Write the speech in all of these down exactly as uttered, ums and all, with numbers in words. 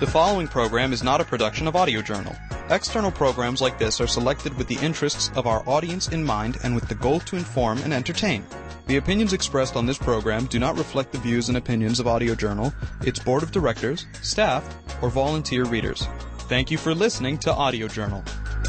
The following program is not a production of Audio Journal. External programs like this are selected with the interests of our audience in mind and with the goal to inform and entertain. The opinions expressed on this program do not reflect the views and opinions of Audio Journal, its board of directors, staff, or volunteer readers. Thank you for listening to Audio Journal.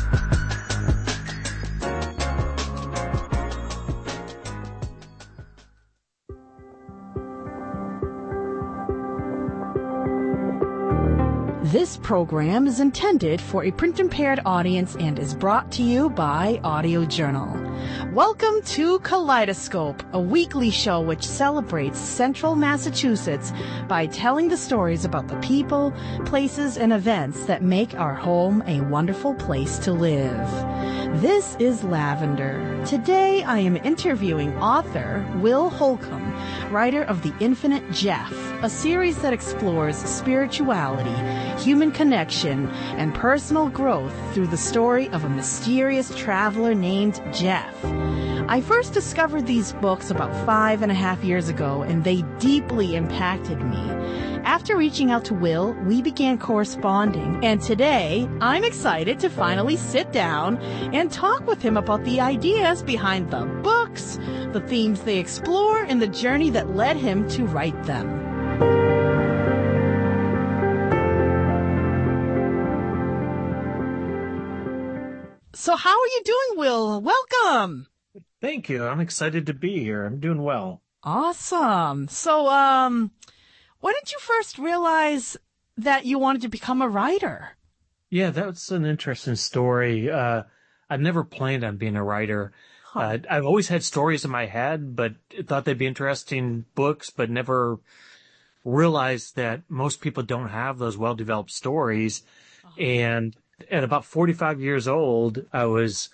This program is intended for a print-impaired audience and is brought to you by Audio Journal. Welcome to Kaleidoscope, a weekly show which celebrates Central Massachusetts by telling the stories about the people, places, and events that make our home a wonderful place to live. This is Lavender. Today I am interviewing author Will Holcomb, writer of The Infinite Jeff, a series that explores spirituality, human connection, and personal growth through the story of a mysterious traveler named Jeff. I first discovered these books about five and a half years ago, and they deeply impacted me. After reaching out to Will, we began corresponding, and today I'm excited to finally sit down and talk with him about the ideas behind the books, the themes they explore, and the journey that led him to write them. So how are you doing, Will? Welcome. Thank you. I'm excited to be here. I'm doing well. Awesome. So, um, when did you first realize that you wanted to become a writer? Yeah, that's an interesting story. Uh, I've never planned on being a writer. Huh. Uh, I've always had stories in my head, but thought they'd be interesting books, but never realized that most people don't have those well-developed stories. Uh-huh. And at about forty-five years old, I was,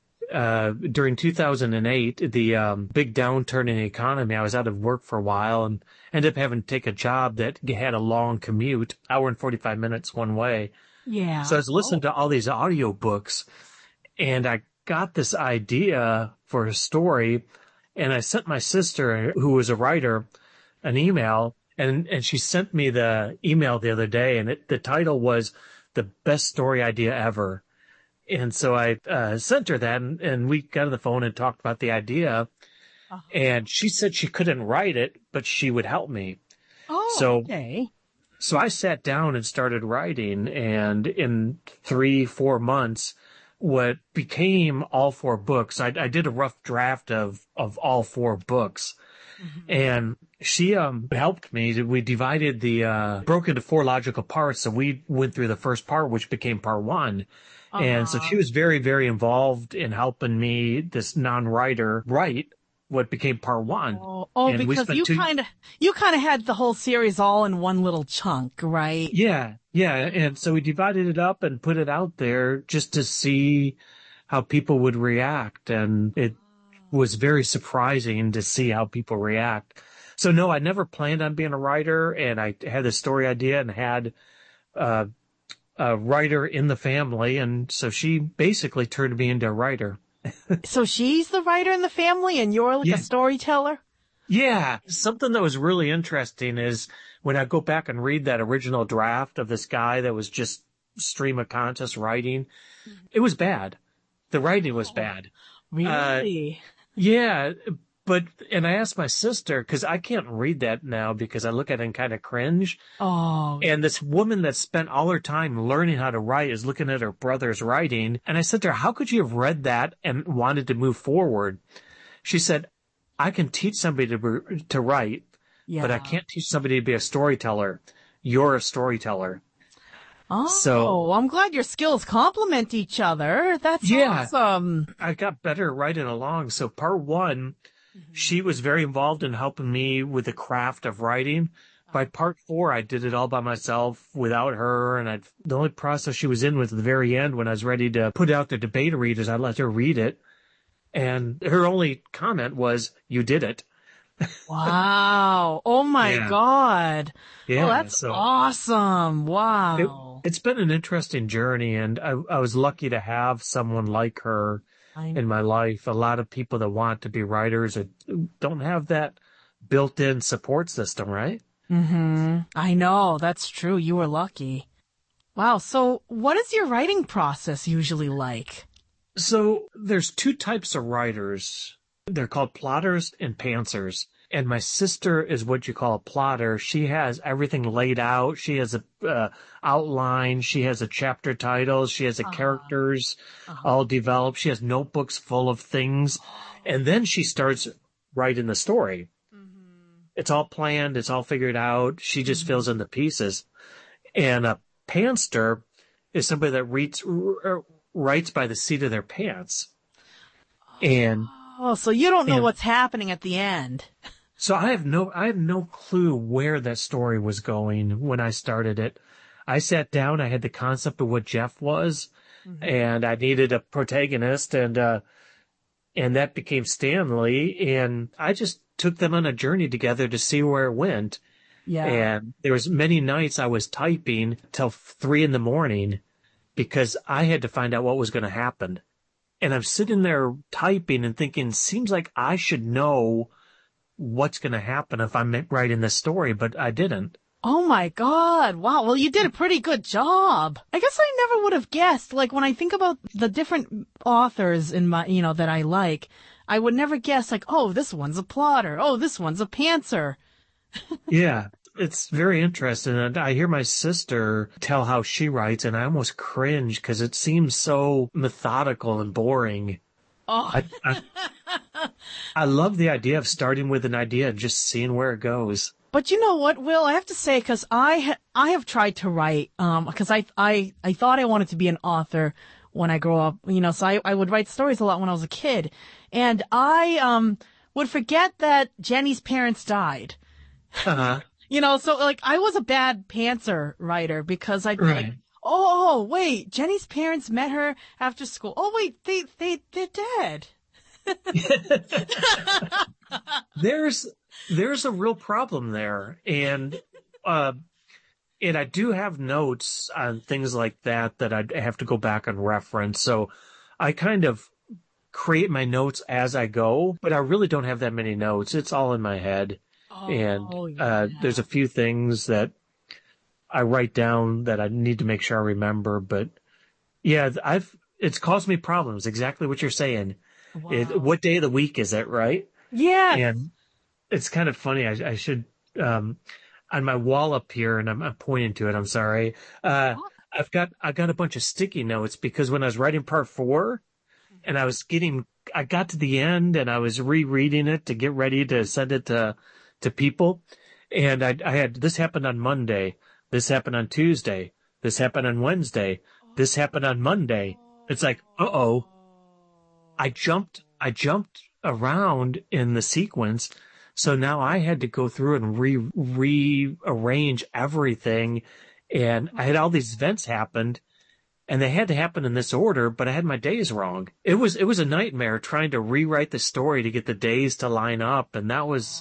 uh, during two thousand eight, the, um, big downturn in the economy. I was out of work for a while and ended up having to take a job that had a long commute, hour and forty-five minutes one way. Yeah. So I was listening oh. to all these audio books, and I got this idea for a story, and I sent my sister, who was a writer, an email, and, and she sent me the email the other day, and it, the title was The Best Story Idea Ever. And so I uh, sent her that, and, and we got on the phone and talked about the idea. Uh-huh. And she said she couldn't write it, but she would help me. Oh, so, okay. So I sat down and started writing, and in three, four months, what became all four books, I, I did a rough draft of, of all four books. Mm-hmm. And she um helped me. We divided the, uh, broke into four logical parts. So we went through the first part, which became part one. Uh-huh. And so she was very, very involved in helping me, this non-writer, write what became part one. Oh, oh because you kind of, you kind of had the whole series all in one little chunk, right? Yeah. Yeah. And so we divided it up and put it out there just to see how people would react. And it was very surprising to see how people react. So no, I never planned on being a writer, and I had the story idea and had uh, a writer in the family, and so she basically turned me into a writer. So she's the writer in the family, and you're like yeah. a storyteller? Yeah. Something that was really interesting is when I go back and read that original draft of this guy that was just stream of conscious writing, mm-hmm. it was bad. The writing was bad. Really? Uh, yeah. But, and I asked my sister, because I can't read that now because I look at it and kind of cringe. Oh. And this woman that spent all her time learning how to write is looking at her brother's writing. And I said to her, how could you have read that and wanted to move forward? She said, I can teach somebody to, to write, yeah. but I can't teach somebody to be a storyteller. You're a storyteller. Oh, so, I'm glad your skills complement each other. That's yeah, awesome. I got better writing along. So part one, mm-hmm. she was very involved in helping me with the craft of writing. By part four, I did it all by myself without her. And I, the only process she was in was at the very end when I was ready to put out the debate readers. I let her read it. And her only comment was, you did it. Wow. Oh my yeah. God. Yeah. Oh, that's so awesome. Wow. It, it's been an interesting journey, and I, I was lucky to have someone like her in my life. A lot of people that want to be writers don't have that built-in support system, right? Mm-hmm. I know. That's true. You were lucky. Wow. So what is your writing process usually like? So there's two types of writers. They're called plotters and pantsers. And my sister is what you call a plotter. She has everything laid out. She has a uh, outline. She has a chapter title. She has the uh-huh. characters uh-huh. all developed. She has notebooks full of things. And then she starts writing the story. Mm-hmm. It's all planned. It's all figured out. She just mm-hmm. fills in the pieces. And a pantser is somebody that reads, r- writes by the seat of their pants. And oh, so you don't know and, what's happening at the end. So I have no, I have no clue where that story was going when I started it. I sat down, I had the concept of what Jeff was, mm-hmm. and I needed a protagonist, and, uh, and that became Stanley, and I just took them on a journey together to see where it went. Yeah. And there was many nights I was typing till three in the morning because I had to find out what was going to happen. And I'm sitting there typing and thinking, seems like I should know what's going to happen if I'm writing this story, but I didn't. Oh my God. Wow. Well, you did a pretty good job. I guess I never would have guessed. Like when I think about the different authors in my, you know, that I like, I would never guess like, oh, this one's a plotter. Oh, this one's a pantser. Yeah. It's very interesting. And I hear my sister tell how she writes, and I almost cringe because it seems so methodical and boring. Oh. I, I, I love the idea of starting with an idea and just seeing where it goes. But you know what, Will? I have to say, because I ha- I have tried to write, um, because I I I thought I wanted to be an author when I grew up, you know. So I I would write stories a lot when I was a kid, and I um would forget that Jenny's parents died. Uh huh. You know, so like I was a bad pantser writer because I'd be right. like, oh, wait, Jenny's parents met her after school. Oh, wait, they, they, they're dead. there's, there's a real problem there. And, uh, and I do have notes on things like that that I have to go back and reference. So I kind of create my notes as I go, but I really don't have that many notes. It's all in my head. Oh, and uh, yeah. There's a few things that I write down that I need to make sure I remember. But yeah, I've it's caused me problems. Exactly what you're saying. Wow. It, what day of the week is it, right? Yeah. And it's kind of funny. I, I should um, on my wall up here, and I'm, I'm pointing to it. I'm sorry. Uh, oh. I've got I got a bunch of sticky notes because when I was writing part four, and I was getting I got to the end and I was rereading it to get ready to send it to. to people. And I, I had, this happened on Monday. This happened on Tuesday. This happened on Wednesday. This happened on Monday. It's like, uh-oh. I jumped, I jumped around in the sequence. So now I had to go through and re, rearrange everything. And I had all these events happened and they had to happen in this order, but I had my days wrong. It was, it was a nightmare trying to rewrite the story to get the days to line up. And that was,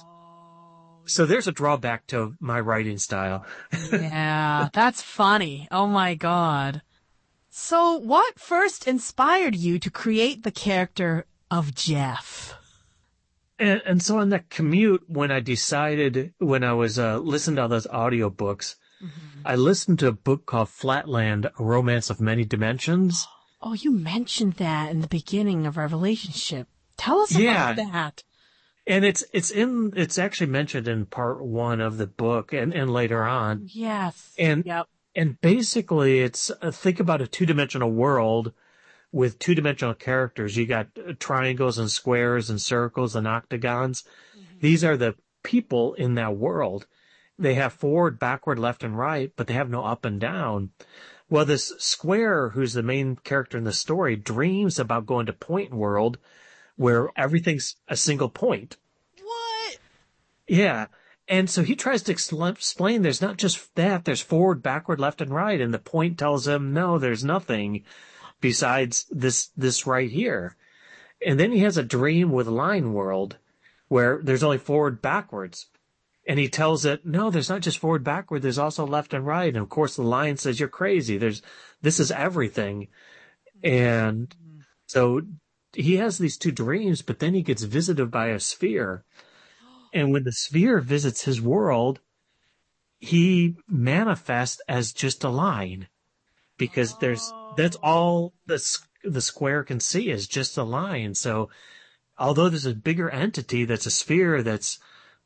so there's a drawback to my writing style. Yeah, that's funny. Oh my God. So what first inspired you to create the character of Jeff? And, and so on that commute, when I decided, when I was uh, listening to all those audiobooks, mm-hmm. I listened to a book called Flatland, A Romance of Many Dimensions. Oh, you mentioned that in the beginning of our relationship. Tell us yeah. about that. And it's, it's in, it's actually mentioned in part one of the book and, and later on. Yes. And, yep. and basically it's, uh, think about a two-dimensional world with two-dimensional characters. You got uh, triangles and squares and circles and octagons. Mm-hmm. These are the people in that world. They have forward, backward, left, and right, but they have no up and down. Well, this square, who's the main character in the story, dreams about going to point world, where everything's a single point. What? Yeah. And so he tries to expl- explain there's not just that, there's forward, backward, left, and right. And the point tells him, no, there's nothing besides this, this right here. And then he has a dream with line world where there's only forward, backwards. And he tells it, no, there's not just forward, backward, there's also left and right. And of course the line says, you're crazy. There's, this is everything. And so he has these two dreams, but then he gets visited by a sphere. And when the sphere visits his world, he manifests as just a line. because there's, that's all the, s- the square can see is just a line. So although there's a bigger entity that's a sphere that's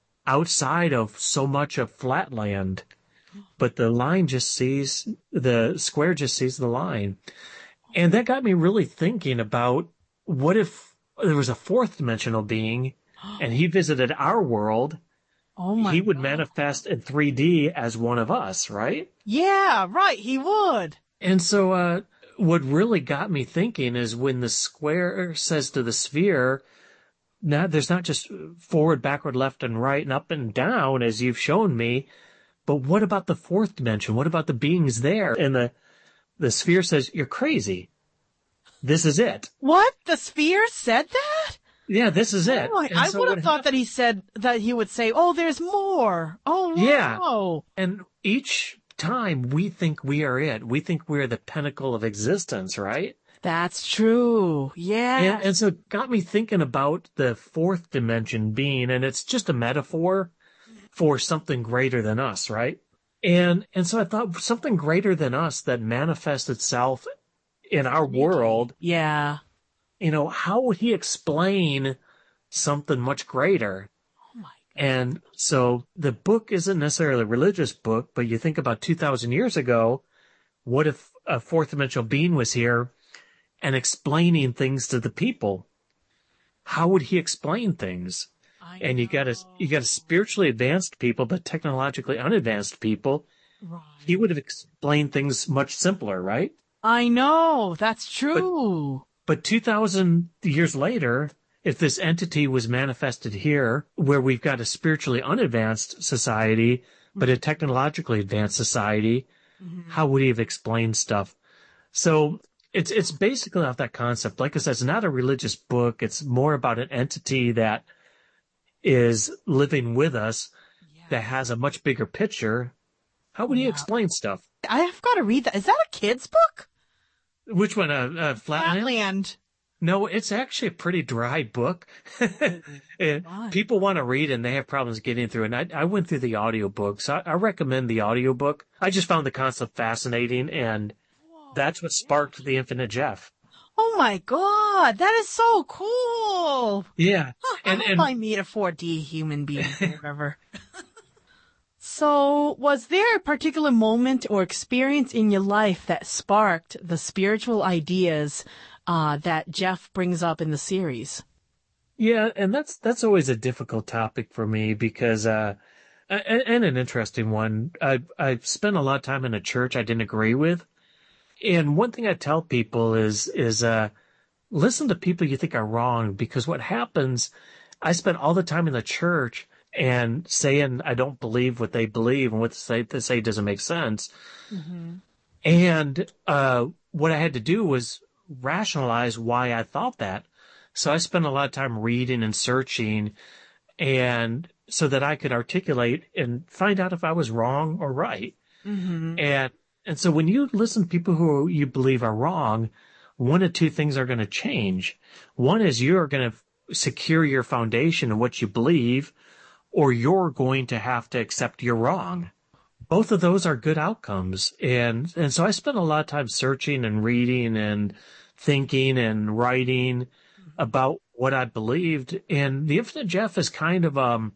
outside of so much of flatland, but the line just sees, the square just sees the line. And that got me really thinking about what if there was a fourth dimensional being and he visited our world, Oh my he would God. manifest in three D as one of us, right? Yeah, right, he would. And so, uh, what really got me thinking is when the square says to the sphere, now there's not just forward, backward, left, and right, and up and down, as you've shown me, but what about the fourth dimension? What about the beings there? And the, the sphere says, you're crazy. This is it. What? The sphere said that? Yeah, this is it. Oh, I, And I so would have what thought hap- that he said that he would say, oh, there's more. Oh, Yeah. wow. And each time we think we are it, we think we're the pinnacle of existence, right? That's true. Yeah. And, and so it got me thinking about the fourth dimension being, and it's just a metaphor for something greater than us, right? And, and so I thought something greater than us that manifests itself in our world, Yeah. you know, how would he explain something much greater? Oh my God. And so the book isn't necessarily a religious book, but you think about two thousand years ago, what if a fourth dimensional being was here and explaining things to the people? How would he explain things? I And you got a, know. you got a spiritually advanced people, but technologically unadvanced people. Right. He would have explained things much simpler, right? I know. That's true. But two thousand years later, if this entity was manifested here, where we've got a spiritually unadvanced society, but a technologically advanced society, Mhm. how would he have explained stuff? So it's it's basically off that concept. Like I said, it's not a religious book. It's more about an entity that is living with us Yeah. that has a much bigger picture. How would he Yeah. explain stuff? I've got to read that. Is that a kid's book? Which one? Uh, uh, Flatland? Flatland. No, it's actually a pretty dry book. And Why? people want to read and they have problems getting through it. And I, I went through the audiobook, so I, I recommend the audiobook. I just found the concept fascinating, and that's what sparked the Infinite Jeff. Oh my God. That is so cool. Yeah. Huh, And, I hope and I meet a four D human being or whatever. So, was there a particular moment or experience in your life that sparked the spiritual ideas uh, that Jeff brings up in the series? yeah, and that's that's always a difficult topic for me because, uh, and, and an interesting one. I I spent a lot of time in a church I didn't agree with, and one thing I tell people is is uh, listen to people you think are wrong, because what happens, I spent all the time in the church and saying I don't believe what they believe and what they say, they say doesn't make sense. Mm-hmm. And uh, what I had to do was rationalize why I thought that. So I spent a lot of time reading and searching, and so that I could articulate and find out if I was wrong or right. Mm-hmm. And and so when you listen to people who you believe are wrong, one of two things are going to change. One is you're going to secure your foundation of what you believe, or you're going to have to accept you're wrong. Both of those are good outcomes. And, and so I spent a lot of time searching and reading and thinking and writing about what I believed. And the Infinite Jeff is kind of, um,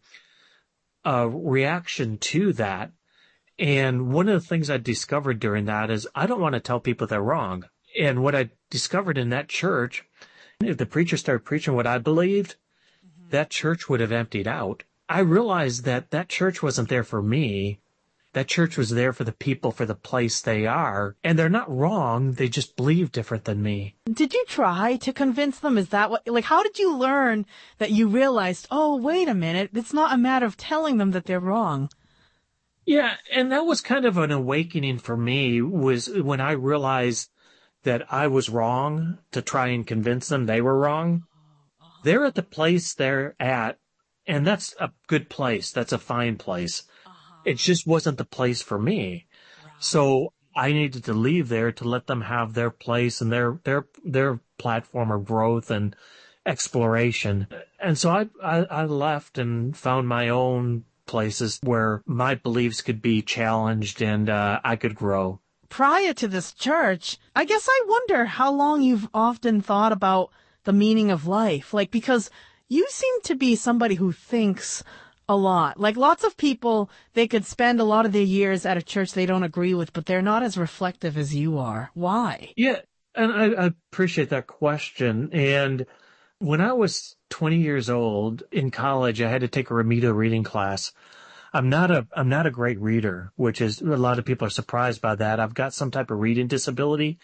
a reaction to that. And one of the things I discovered during that is I don't want to tell people they're wrong. And what I discovered in that church, if the preacher started preaching what I believed, mm-hmm. that church would have emptied out. I realized that that church wasn't there for me. That church was there for the people, for the place they are. And they're not wrong. They just believe different than me. Did you try to convince them? Is that what, like, how did you learn that you realized, oh, wait a minute, it's not a matter of telling them that they're wrong? Yeah, and that was kind of an awakening for me, was when I realized that I was wrong to try and convince them they were wrong. They're at the place they're at, and that's a good place. That's a fine place. Uh-huh. It just wasn't the place for me. Right. So I needed to leave there to let them have their place and their their their platform of growth and exploration. And so I I, I left and found my own places where my beliefs could be challenged and uh, I could grow. prior to this church, I guess I wonder how long you've often thought about the meaning of life. Like, because you seem to be somebody who thinks a lot. Like, lots of people, they could spend a lot of their years at a church they don't agree with, but they're not as reflective as you are. Why? Yeah, and I, I appreciate that question. And when I was twenty years old in college, I had to take a remedial reading class. I'm not a I'm not a great reader, which is a lot of people are surprised by that. I've got some type of reading disability.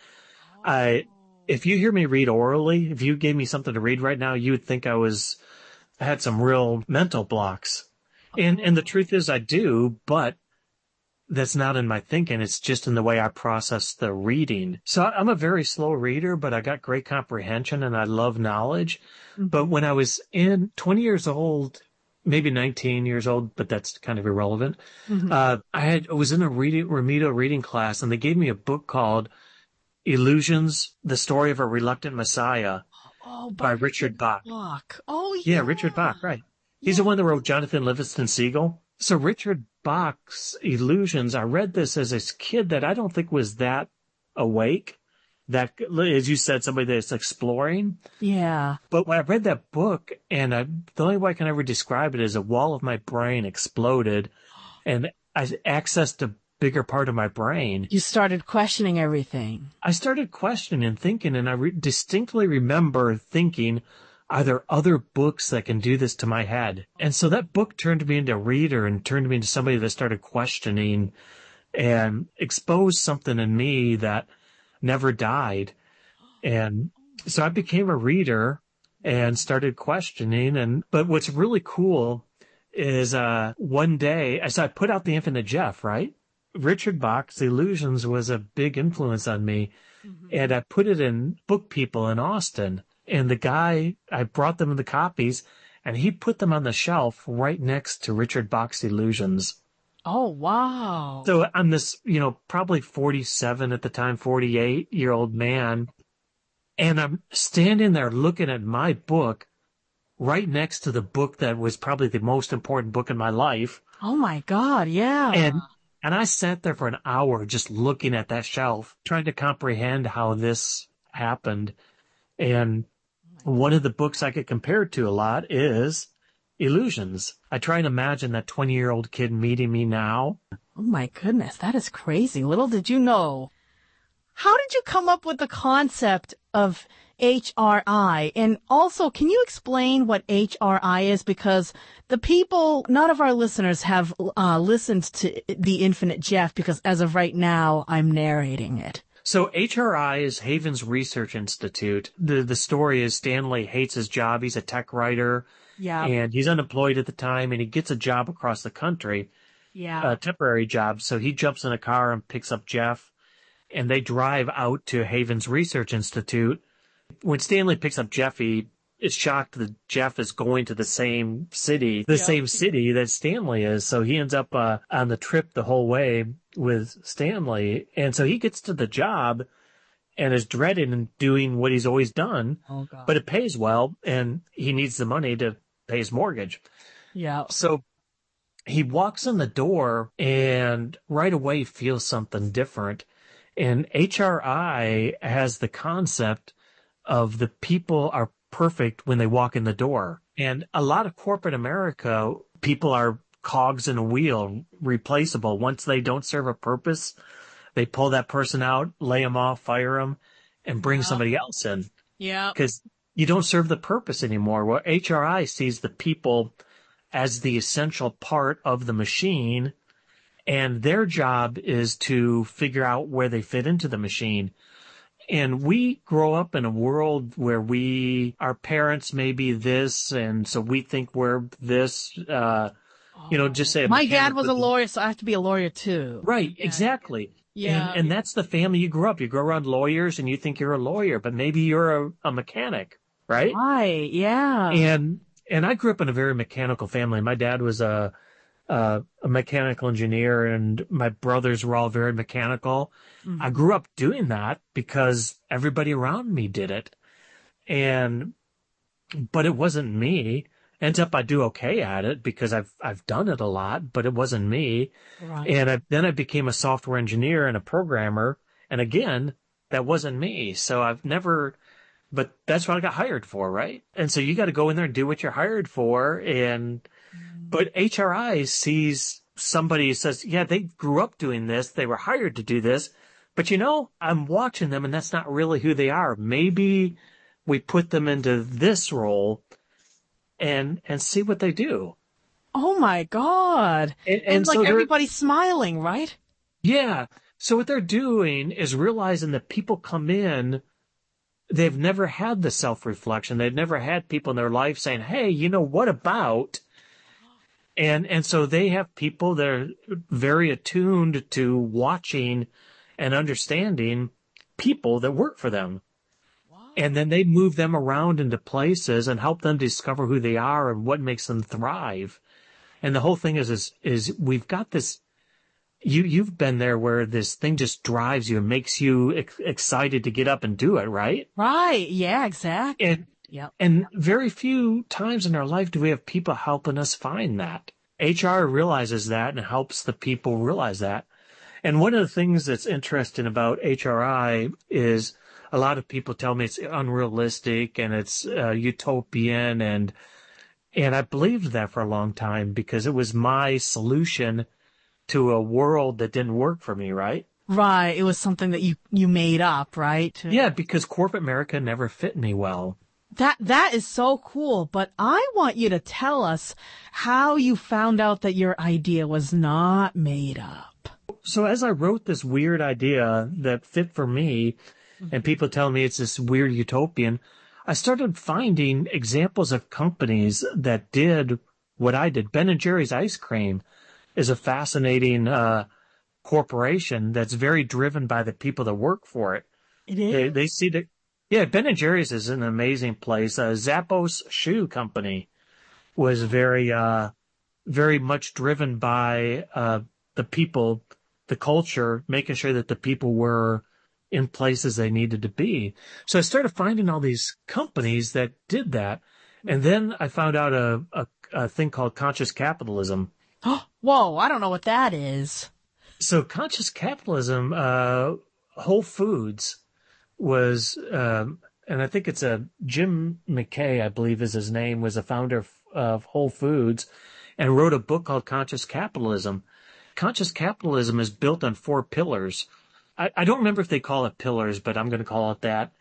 I if you hear me read orally, if you gave me something to read right now, you would think I was I had some real mental blocks. And and the truth is I do, but that's not in my thinking. It's just in the way I process the reading. So I'm a very slow reader, but I got great comprehension and I love knowledge. Mm-hmm. But when I was in twenty years old, maybe nineteen years old, but that's kind of irrelevant. Mm-hmm. Uh, I had, I was in a reading, remedial reading class, and they gave me a book called Illusions, The Story of a Reluctant Messiah oh, by, by Richard Bach. Bach. Oh, yeah. Yeah, Richard Bach, right. He's yeah. the one that wrote Jonathan Livingston Seagull. So Richard Bach's Illusions, I read this as a kid that I don't think was that awake. That, as you said, somebody that's exploring. Yeah. But when I read that book, and I, the only way I can ever describe it is a wall of my brain exploded, and I accessed a bigger part of my brain. You started questioning everything. I started questioning and thinking, and I re- distinctly remember thinking, are there other books that can do this to my head? And so that book turned me into a reader and turned me into somebody that started questioning and exposed something in me that never died. And so I became a reader and started questioning. And, but what's really cool is, uh, one day, as I put out The Infinite Jeff, right? Richard Bach's Illusions was a big influence on me. Mm-hmm. And I put it in Book People in Austin. And the guy, I brought them the copies and he put them on the shelf right next to Richard Bach's Illusions. Oh, wow. So I'm this, you know, probably forty-seven at the time, forty-eight year old man. And I'm standing there looking at my book right next to the book that was probably the most important book in my life. Oh my God. Yeah. And, and I sat there for an hour just looking at that shelf, trying to comprehend how this happened. And one of the books I get compared to a lot is Illusions. I try and imagine that twenty-year-old kid meeting me now. Oh, my goodness. That is crazy. Little did you know. How did you come up with the concept of H R I? And also, can you explain what H R I is? Because the people, none of our listeners have uh, listened to The Infinite Jeff because as of right now, I'm narrating it. So H R I is Havens Research Institute. The the story is Stanley hates his job. He's a tech writer. Yeah. And he's unemployed at the time, and he gets a job across the country. Yeah. A temporary job. So he jumps in a car and picks up Jeff, and they drive out to Havens Research Institute. When Stanley picks up Jeff, he is shocked that Jeff is going to the same city, the yep. same city that Stanley is. So he ends up uh, on the trip the whole way with Stanley. And so he gets to the job and is dreading and doing what he's always done. Oh, God. But it pays well, and he needs the money to pay his mortgage. Yeah. So he walks in the door and right away feels something different. And H R I has the concept of the people are perfect when they walk in the door. And a lot of corporate America, people are cogs in a wheel, replaceable. Once they don't serve a purpose, they pull that person out, lay them off, fire them, and bring yeah. somebody else in. Yeah. Because you don't serve the purpose anymore. Well, H R I sees the people as the essential part of the machine, and their job is to figure out where they fit into the machine. And we grow up in a world where we, our parents may be this, and so we think we're this, uh, you know, just say. My dad was a lawyer, so I have to be a lawyer too. Right, yeah. Exactly. Yeah. And, and that's the family you grew up. You grow around lawyers and you think you're a lawyer, but maybe you're a, a mechanic, right? Right, yeah. And, and I grew up in a very mechanical family. My dad was a, a, a mechanical engineer, and my brothers were all very mechanical. Mm-hmm. I grew up doing that because everybody around me did it. And, but it wasn't me. ends up I do okay at it because I've I've done it a lot, but it wasn't me. Right. And I, then I became a software engineer and a programmer, and again, that wasn't me. So I've never, but that's what I got hired for, right? And so you got to go in there and do what you're hired for. And but H R I sees somebody who says, yeah, they grew up doing this, they were hired to do this, but you know, I'm watching them, and that's not really who they are. Maybe we put them into this role and and see what they do. Oh my God. And, and, And, like so they're- everybody's smiling, right? yeah. So what they're doing is realizing that people come in, they've never had the self-reflection. They've never had people in their life saying, hey, you know, what about? And and so they have people that are very attuned to watching and understanding people that work for them. And then they move them around into places and help them discover who they are and what makes them thrive. And the whole thing is, is, is we've got this, you, you've been there where this thing just drives you and makes you ex- excited to get up and do it, right? Right. Yeah, exactly. And, Yep. and very few times in our life do we have people helping us find that. H R realizes that and helps the people realize that. And one of the things that's interesting about H R I is a lot of people tell me it's unrealistic and it's uh, utopian, and and I believed that for a long time because it was my solution to a world that didn't work for me, right? Right. It was something that you, you made up, right? Yeah, because corporate America never fit me well. That, that is so cool. But I want you to tell us how you found out that your idea was not made up. So as I wrote this weird idea that fit for me, and people telling me it's this weird utopian, I started finding examples of companies that did what I did. Ben and Jerry's ice cream is a fascinating uh, corporation that's very driven by the people that work for it. It is? They, they see that, yeah, Ben and Jerry's is an amazing place. Uh, Zappos Shoe Company was very, uh, very much driven by uh, the people, the culture, making sure that the people were in places they needed to be. So I started finding all these companies that did that. And then I found out a, a, a thing called conscious capitalism. Whoa, I don't know what that is. So conscious capitalism, uh, Whole Foods was, um, and I think it's a Jim McKay, I believe is his name, was the founder of, of Whole Foods and wrote a book called Conscious Capitalism. Conscious capitalism is built on four pillars. I, I don't remember if they call it pillars, but I'm going to call it that.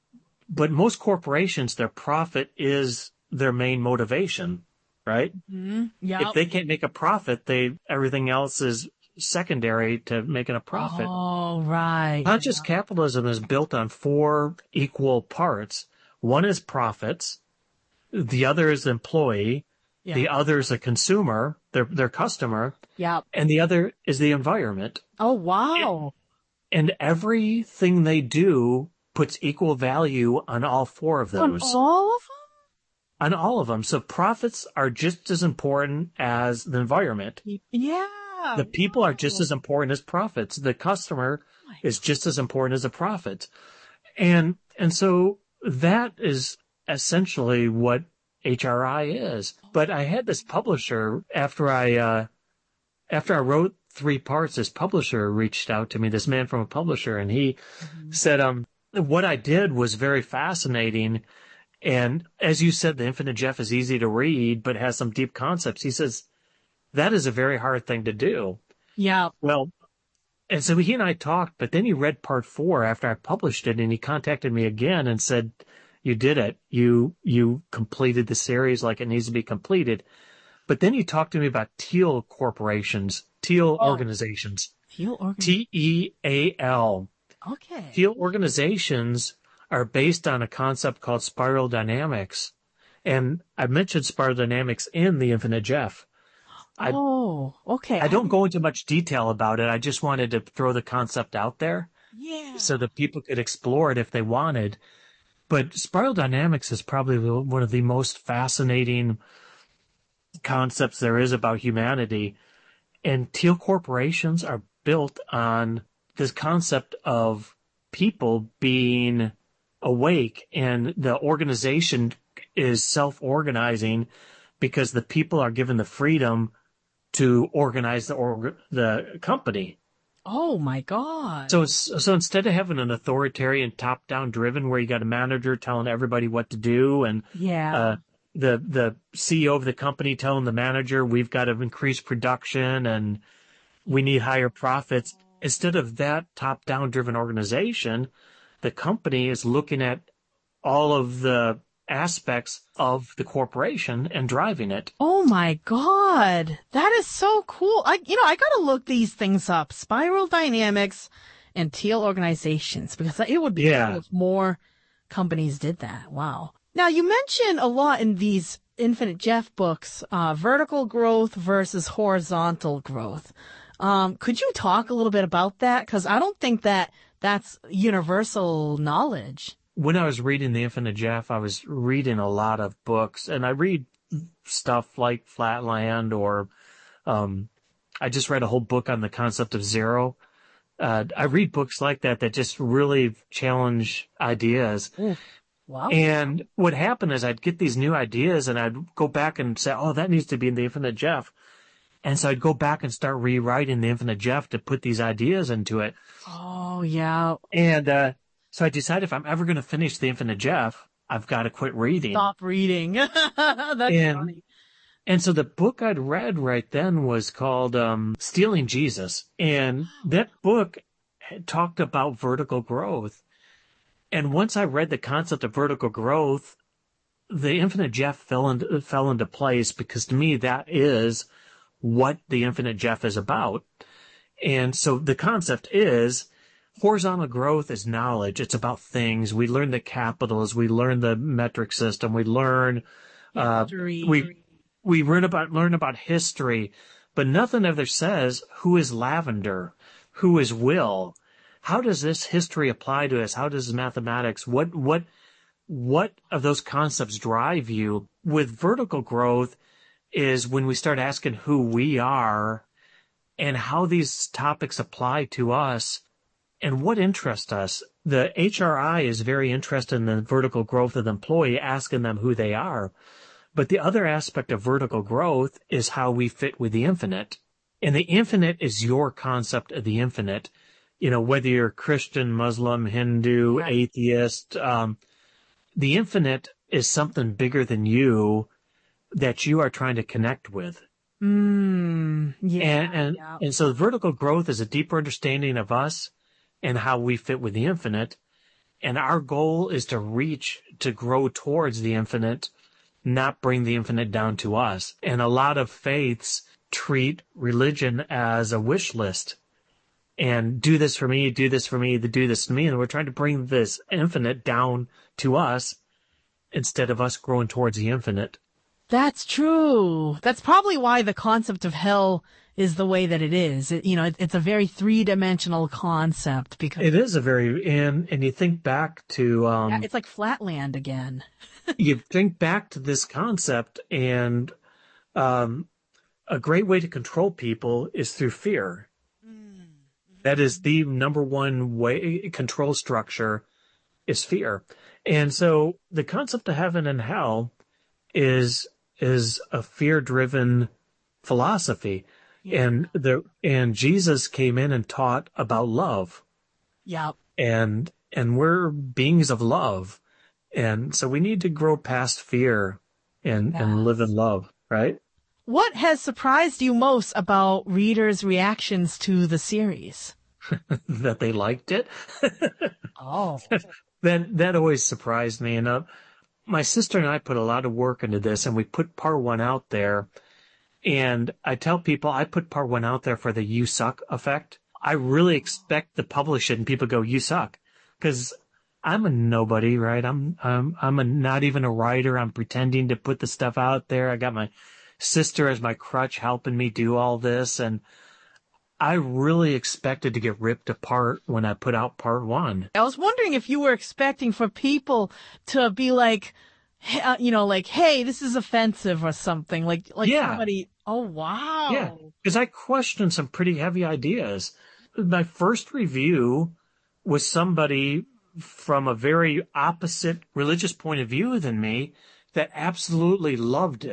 But most corporations, their profit is their main motivation, right? Mm-hmm. Yeah. If they can't make a profit, they everything else is secondary to making a profit. Oh, right. Conscious capitalism is built on four equal parts. One is profits. The other is employee. Yeah. The other is a consumer, their their customer. Yep. And the other is the environment. Oh, wow. And everything they do puts equal value on all four of On those. all of On all of them. So profits are just as important as the environment. them? Yeah. The people are just as important as profits. The customer is just as important as the profit. And, and so that is essentially what H R I is. But I had this publisher after I, uh, after I wrote three parts, this publisher reached out to me, this man from a publisher, and he mm-hmm. said, um, what I did was very fascinating. And as you said, the Infinite Jeff is easy to read, but has some deep concepts. He says, that is a very hard thing to do. Yeah. Well, and so he and I talked, but then he read part four after I published it, and he contacted me again and said, you did it. You, you completed the series like it needs to be completed. But then he talked to me about teal corporations, teal oh. organizations. Teal organizations. T E A L. Okay. Teal organizations are based on a concept called spiral dynamics. And I mentioned spiral dynamics in the Infinite Jeff. I, oh, okay. I don't go into much detail about it. I just wanted to throw the concept out there. Yeah. So that people could explore it if they wanted. But spiral dynamics is probably one of the most fascinating concepts there is about humanity. And teal corporations are built on this concept of people being awake, and the organization is self-organizing because the people are given the freedom to organize the org- the company. Oh my God. So, so instead of having an authoritarian top-down driven where you got a manager telling everybody what to do and Yeah. uh, the the C E O of the company telling the manager we've got to increase production and we need higher profits, instead of that top-down driven organization, the company is looking at all of the aspects of the corporation and driving it. Oh my God. That is so cool. I, you know, I gotta look these things up. Spiral Dynamics and Teal Organizations, because it would be Yeah. cool if more companies did that. Wow. Now, you mentioned a lot in these Infinite Jeff books, uh, vertical growth versus horizontal growth. Um, could you talk a little bit about that? Because I don't think that that's universal knowledge. When I was reading The Infinite Jeff, I was reading a lot of books, and I read stuff like Flatland, or um, I just read a whole book on the concept of zero. Uh, I read books like that that just really challenge ideas. Ooh. Wow. And what happened is I'd get these new ideas, and I'd go back and say, oh, that needs to be in The Infinite Jeff. And so I'd go back and start rewriting The Infinite Jeff to put these ideas into it. Oh, yeah. And uh, so I decided if I'm ever going to finish The Infinite Jeff, I've got to quit reading. Stop reading. That's and, funny. And so the book I'd read right then was called um, Stealing Jesus. And that book had talked about vertical growth. And once I read the concept of vertical growth, The Infinite Jeff fell into, fell into place, because to me that is what The Infinite Jeff is about. And so the concept is horizontal growth is knowledge. It's about things. We learn the capitals. We learn the metric system. We learn, uh, we, we learn about, learn about history, but nothing ever says who is Lavender, who is Will. How does this history apply to us? How does mathematics, what, what, what of those concepts drive you? With vertical growth is when we start asking who we are and how these topics apply to us and what interests us. The H R I is very interested in the vertical growth of the employee, asking them who they are. But the other aspect of vertical growth is how we fit with the infinite. And the infinite is your concept of the infinite. You know, whether you're Christian, Muslim, Hindu, right. atheist, um, the infinite is something bigger than you that you are trying to connect with. Mm, yeah, and and, yeah. and so vertical growth is a deeper understanding of us and how we fit with the infinite. And our goal is to reach, to grow towards the infinite, not bring the infinite down to us. And a lot of faiths treat religion as a wish list. And do this for me, do this for me, do this to me. And we're trying to bring this infinite down to us instead of us growing towards the infinite. That's true. That's probably why the concept of hell is the way that it is. It, you know, it, it's a very three-dimensional concept because it is a very, and, and you think back to, um, it's like Flatland again. You think back to this concept, and, um, a great way to control people is through fear. Mm-hmm. That is the number one way, control structure is fear. And so the concept of heaven and hell is, is a fear-driven philosophy. Yeah. And the, and Jesus came in and taught about love. Yep. And, and we're beings of love. And so we need to grow past fear and, yes. and live in love, right? What has surprised you most about readers' reactions to the series? That they liked it. Oh. That, that always surprised me. And, uh, my sister and I put a lot of work into this, and we put part one out there. And I tell people I put part one out there for the you suck effect. I really expect to publish it and people go, you suck. Cause I'm a nobody, right? I'm, I'm, I'm a, not even a writer. I'm pretending to put the stuff out there. I got my sister as my crutch helping me do all this. And I really expected to get ripped apart when I put out part one. I was wondering if you were expecting for people to be like, uh, you know, like, hey, this is offensive or something. Like, like yeah. somebody, oh, wow. Yeah, because I questioned some pretty heavy ideas. My first review was somebody from a very opposite religious point of view than me that absolutely loved it.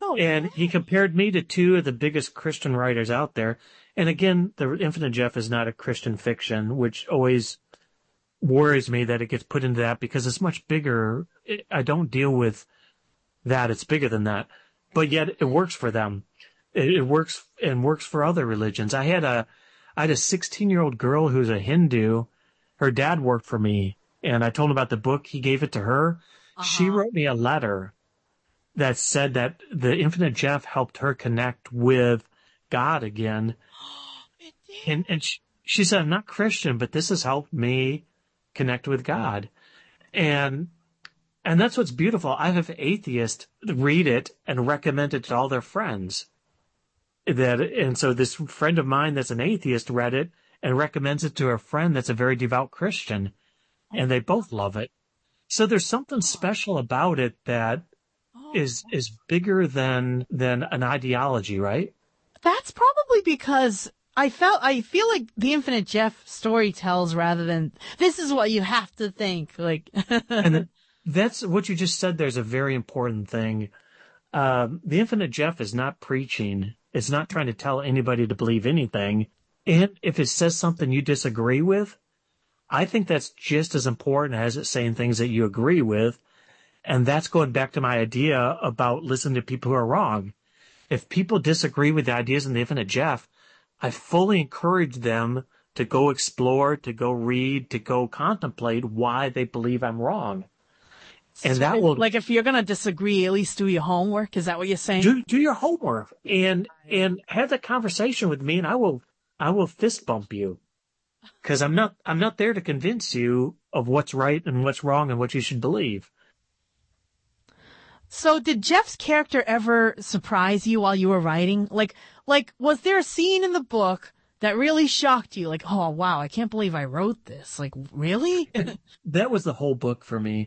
No and way. he compared me to two of the biggest Christian writers out there. And again, The Infinite Jeff is not a Christian fiction, which always worries me that it gets put into that because it's much bigger. I don't deal with that. It's bigger than that. But yet it works for them. It, it works and works for other religions. I had a, I had a sixteen-year-old girl who's a Hindu. Her dad worked for me, and I told him about the book. He gave it to her. Uh-huh. She wrote me a letter that said that The Infinite Jeff helped her connect with God again. It did. And, and she, she said, I'm not Christian, but this has helped me connect with God. And, and that's what's beautiful. I have atheists read it and recommend it to all their friends. That, and so this friend of mine that's an atheist read it and recommends it to a friend that's a very devout Christian. And they both love it. So there's something special about it that is, is bigger than, than an ideology, right? That's probably because I felt, I feel like the Infinite Jeff story tells rather than this is what you have to think. Like, and that's what you just said. There's a very important thing. Um, the Infinite Jeff is not preaching. It's not trying to tell anybody to believe anything. And if it says something you disagree with, I think that's just as important as it saying things that you agree with. And that's going back to my idea about listening to people who are wrong. If people disagree with the ideas in the Infinite Jeff, I fully encourage them to go explore, to go read, to go contemplate why they believe I'm wrong. And so that will, like, if you're going to disagree, at least do your homework. Is that what you're saying? do, do your homework and, and have that conversation with me, and I will, I will fist bump you. Cause I'm not, I'm not there to convince you of what's right and what's wrong and what you should believe. So did Jeff's character ever surprise you while you were writing? Like, like, was there a scene in the book that really shocked you? Like, oh, wow, I can't believe I wrote this. Like, really? That was the whole book for me.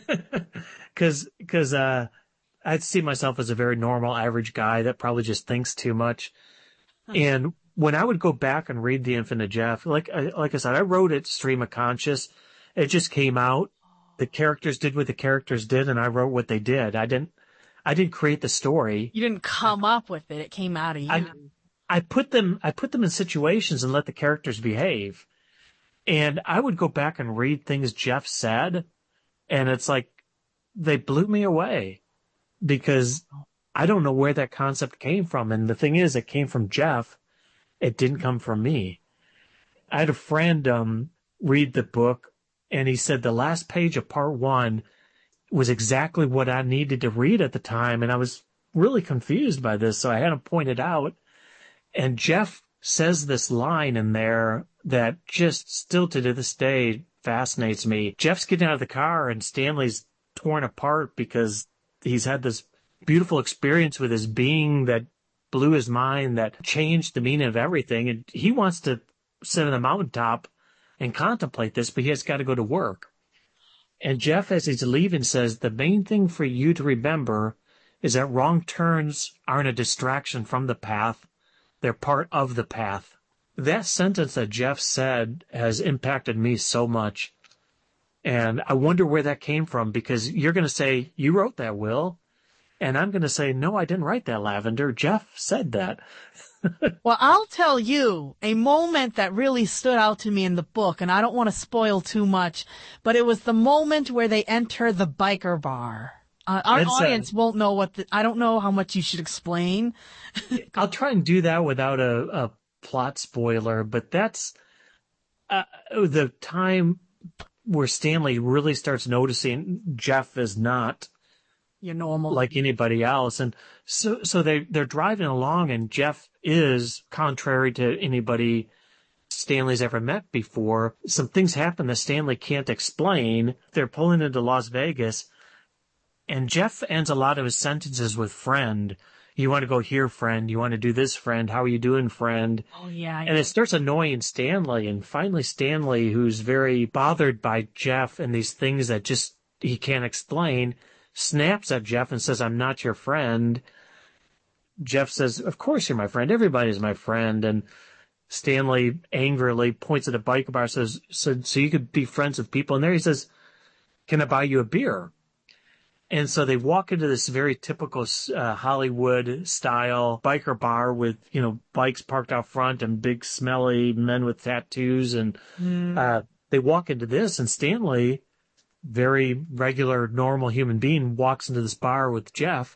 Cause, cause, uh, I'd see myself as a very normal, average guy that probably just thinks too much. And when I would go back and read The Infinite Jeff, like, like I said, I wrote it stream of conscious. It just came out. The characters did what the characters did, and I wrote what they did. I didn't, I didn't create the story. You didn't come up with it. It came out of you. I, I put them, I put them in situations and let the characters behave. And I would go back and read things Jeff said, and it's like, they blew me away because I don't know where that concept came from. And the thing is, it came from Jeff. It didn't come from me. I had a friend, um, read the book, and he said the last page of part one was exactly what I needed to read at the time. And I was really confused by this. So I had him point it out. And Jeff says this line in there that just still to this day fascinates me. Jeff's getting out of the car and Stanley's torn apart because he's had this beautiful experience with his being that blew his mind, that changed the meaning of everything. And he wants to sit on the mountaintop and contemplate this, but he has got to go to work. And Jeff, as he's leaving, says, the main thing for you to remember is that wrong turns aren't a distraction from the path. They're part of the path. That sentence that Jeff said has impacted me so much. And I wonder where that came from, because you're going to say, you wrote that, Will. And I'm going to say, no, I didn't write that, Lavender. Jeff said that. Well, I'll tell you a moment that really stood out to me in the book, and I don't want to spoil too much, but it was the moment where they enter the biker bar. Uh, our It's, uh, audience won't know what the, I don't know how much you should explain. I'll try and do that without a, a plot spoiler, but that's uh, the time where Stanley really starts noticing Jeff is not Your normal. like anybody else. And so, so they, they're driving along, and Jeff is, contrary to anybody Stanley's ever met before, some things happen that Stanley can't explain. They're pulling into Las Vegas, and Jeff ends a lot of his sentences with friend. You want to go here, friend. You want to do this, friend. How are you doing, friend? Oh, yeah. And it starts annoying Stanley. And finally, Stanley, who's very bothered by Jeff and these things that just he can't explain, snaps at Jeff and says, I'm not your friend. Jeff says, of course you're my friend. Everybody's my friend. And Stanley angrily points at a bike bar, says, so, so you could be friends with people. And there he says, can I buy you a beer? And so they walk into this very typical uh, Hollywood style biker bar with, you know, bikes parked out front and big smelly men with tattoos. And mm. uh, they walk into this, and Stanley, very regular, normal human being, walks into this bar with Jeff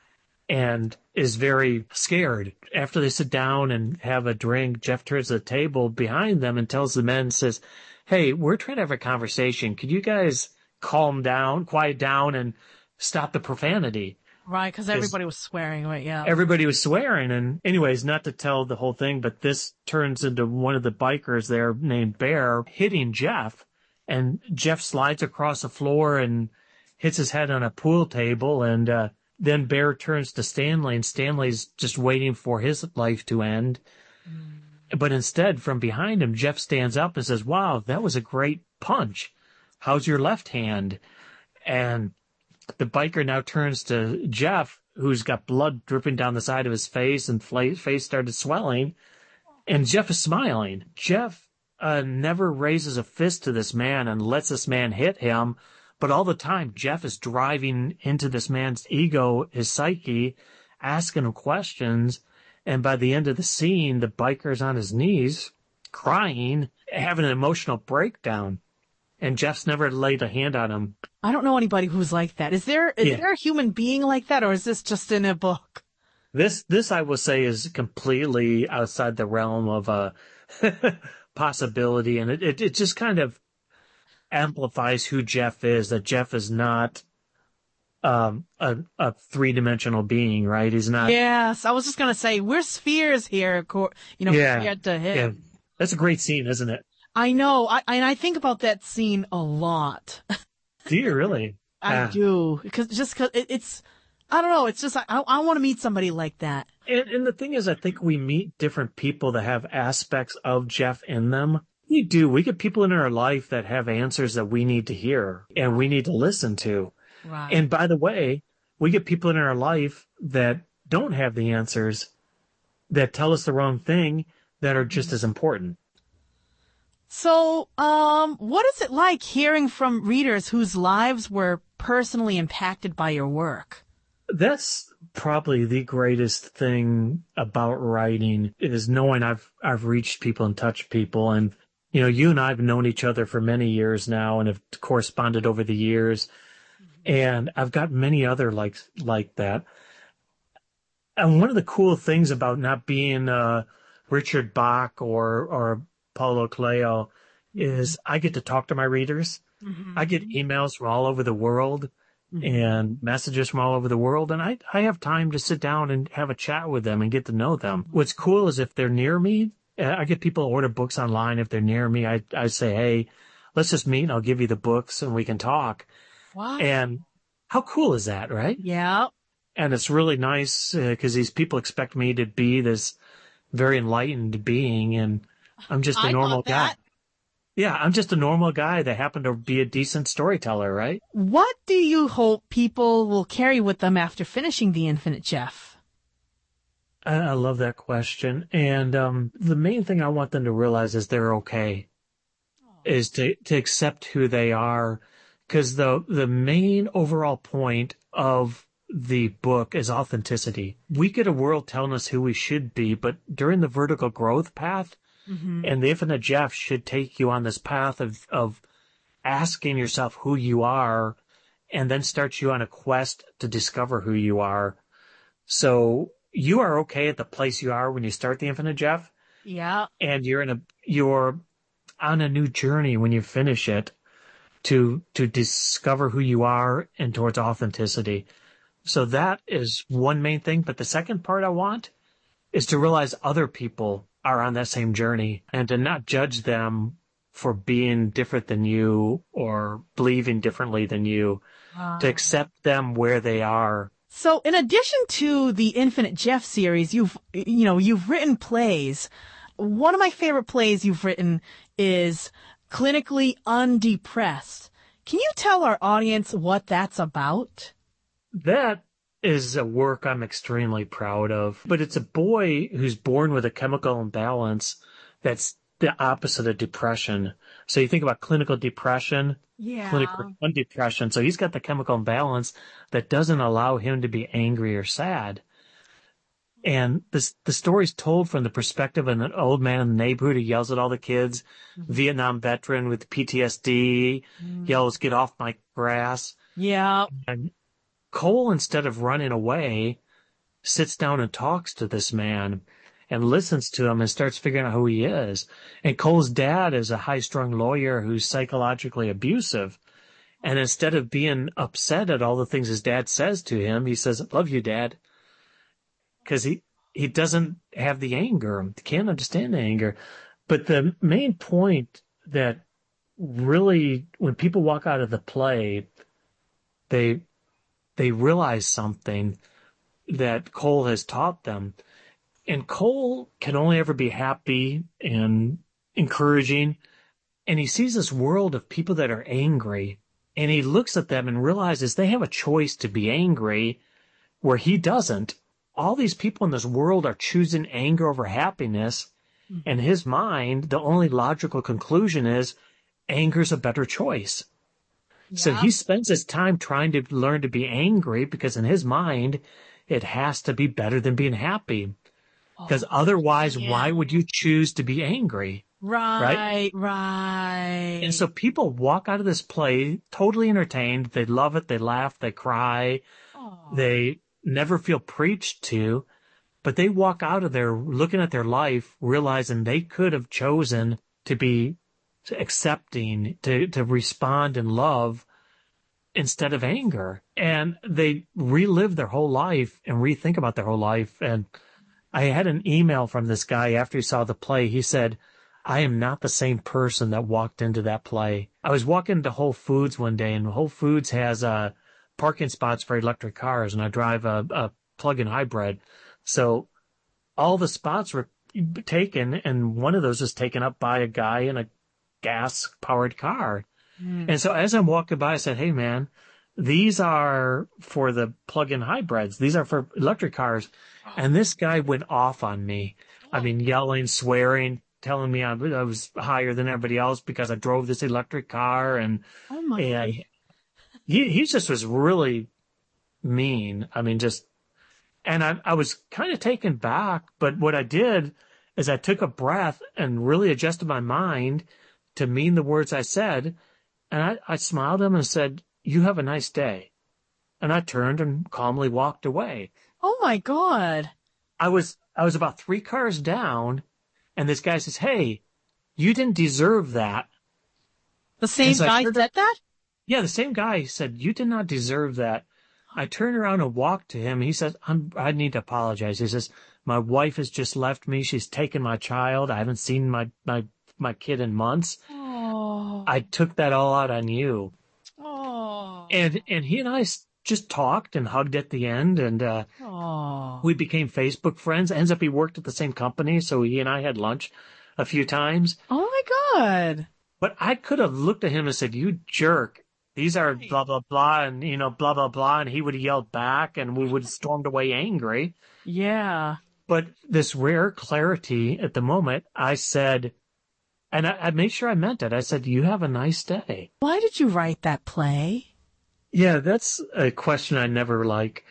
and is very scared. After they sit down and have a drink, Jeff turns to the table behind them and tells the men, says, "Hey, we're trying to have a conversation. Could you guys calm down, quiet down, and stop the profanity?" Right, because everybody was swearing, right? Yeah. Everybody was swearing. And anyways, not to tell the whole thing, but this turns into one of the bikers there named Bear hitting Jeff. And Jeff slides across the floor and hits his head on a pool table. And uh, then Bear turns to Stanley, and Stanley's just waiting for his life to end. Mm. But instead, from behind him, Jeff stands up and says, "Wow, that was a great punch. How's your left hand?" And the biker now turns to Jeff, who's got blood dripping down the side of his face, and face started swelling. And Jeff is smiling. Jeff uh, never raises a fist to this man and lets this man hit him. But all the time, Jeff is driving into this man's ego, his psyche, asking him questions. And by the end of the scene, the biker's on his knees, crying, having an emotional breakdown. And Jeff's never laid a hand on him. I don't know anybody who's like that. Is there is yeah. there a human being like that, or is this just in a book? This, this I will say, is completely outside the realm of a possibility. And it, it, it just kind of amplifies who Jeff is, that Jeff is not um, a, a three-dimensional being, right? He's not. Yes, I was just going to say, we're spheres here, you know, yeah, compared to him. Yeah. That's a great scene, isn't it? I know. I, and I think about that scene a lot. Do you really? I uh, do. Because just because it, it's, I don't know. It's just, I, I want to meet somebody like that. And, and the thing is, I think we meet different people that have aspects of Jeff in them. We do. We get people in our life that have answers that we need to hear and we need to listen to. Right. And by the way, we get people in our life that don't have the answers, that tell us the wrong thing, that are just as important. So, um, what is it like hearing from readers whose lives were personally impacted by your work? That's probably the greatest thing about writing, is knowing I've, I've reached people and touched people. And, you know, you and I have known each other for many years now and have corresponded over the years. And I've got many other like, like that. And one of the cool things about not being, uh, Richard Bach or, or Paulo Coelho is I get to talk to my readers. Mm-hmm. I get emails from all over the world mm-hmm. and messages from all over the world. And I, I have time to sit down and have a chat with them and get to know them. What's cool is if they're near me, I get people order books online. If they're near me, I, I say, "Hey, let's just meet and I'll give you the books and we can talk." Wow. And how cool is that, right? Yeah. And it's really nice because uh, these people expect me to be this very enlightened being, and I'm just a I normal guy. That. Yeah, I'm just a normal guy that happened to be a decent storyteller, right? What do you hope people will carry with them after finishing The Infinite Jeff? I, I love that question. And um, the main thing I want them to realize is they're okay, oh. is to, to accept who they are. Because the, the main overall point of the book is authenticity. We get a world telling us who we should be, but during the vertical growth path, mm-hmm. and The Infinite Jeff should take you on this path of, of asking yourself who you are, and then start you on a quest to discover who you are. So you are okay at the place you are when you start The Infinite Jeff. Yeah. And you're in a, you're on a new journey when you finish it to, to discover who you are and towards authenticity. So that is one main thing. But the second part I want is to realize other people are on that same journey and to not judge them for being different than you or believing differently than you, wow. to accept them where they are. So in addition to the Infinite Jeff series, you've, you know, you've written plays. One of my favorite plays you've written is Clinically Undepressed. Can you tell our audience what that's about? That is a work I'm extremely proud of, but it's a boy who's born with a chemical imbalance that's the opposite of depression. So you think about clinical depression, Yeah. clinical undepression. So he's got the chemical imbalance that doesn't allow him to be angry or sad. And this, the story's told from the perspective of an old man in the neighborhood who yells at all the kids, mm-hmm. Vietnam veteran with P T S D, mm. yells, "Get off my grass." Yeah. And Cole, instead of running away, sits down and talks to this man and listens to him and starts figuring out who he is. And Cole's dad is a high-strung lawyer who's psychologically abusive. And instead of being upset at all the things his dad says to him, he says, "Love you, Dad." Because he, he doesn't have the anger. He can't understand the anger. But the main point that really, when people walk out of the play, they they realize something that Cole has taught them. And Cole can only ever be happy and encouraging. And he sees this world of people that are angry. And he looks at them and realizes they have a choice to be angry where he doesn't. All these people in this world are choosing anger over happiness. Mm-hmm. And his mind, the only logical conclusion is anger's a better choice. Yeah. So he spends his time trying to learn to be angry because in his mind, it has to be better than being happy. Because oh, otherwise, yeah. why would you choose to be angry? Right, right, right. And so people walk out of this play totally entertained. They love it. They laugh. They cry. Oh. They never feel preached to. But they walk out of there looking at their life, realizing they could have chosen to be accepting, to, to respond in love instead of anger. And they relive their whole life and rethink about their whole life. And I had an email from this guy after he saw the play. He said, "I am not the same person that walked into that play." I was walking to Whole Foods one day, and Whole Foods has uh, parking spots for electric cars, and I drive a, a plug-in hybrid. So all the spots were taken, and one of those was taken up by a guy in a gas-powered car. Mm. And so as I'm walking by, I said, "Hey, man, these are for the plug-in hybrids. These are for electric cars." And this guy went off on me. I mean, yelling, swearing, telling me I, I was higher than everybody else because I drove this electric car. And, oh my and he, he just was really mean. I mean, just, and I, I was kind of taken back. But what I did is I took a breath and really adjusted my mind to mean the words I said. And I, I smiled at him and said, "You have a nice day." And I turned and calmly walked away. Oh my God. I was, I was about three cars down, and this guy says, "Hey, you didn't deserve that." The same so guy said that? Yeah, the same guy said, "You did not deserve that." I turned around and walked to him. He says, I'm, I need to apologize. He says, "My wife has just left me. She's taken my child. I haven't seen my, my, my kid in months. Oh. I took that all out on you." Oh. And, and he and I just talked and hugged at the end, and uh, we became Facebook friends. Ends up he worked at the same company, so he and I had lunch a few times. Oh my God. But I could have looked at him and said, "You jerk. These are blah, blah, blah," and, you know, blah, blah, blah, and he would have yelled back, and we would have stormed away angry. Yeah. But this rare clarity at the moment, I said, and I, I made sure I meant it. I said, "You have a nice day." Why did you write that play? Yeah, that's a question I never like.